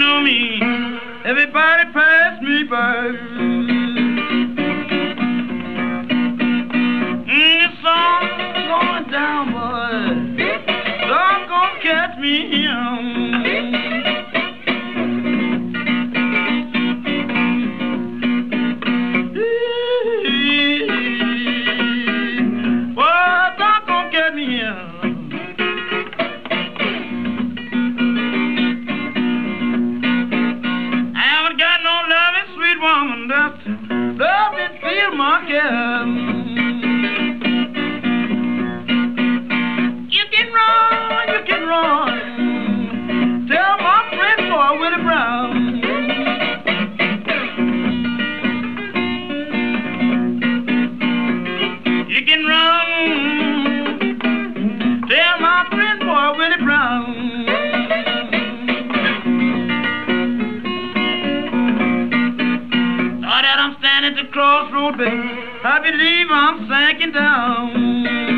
know me. Everybody pass me by. This song going down, boy. Don't gonna catch me here. Love and feel my care. You can run. Tell my friend boy Willie Brown. You can run. Tell my friend boy Willie Brown. At the crossroad, baby, I believe I'm sinking down.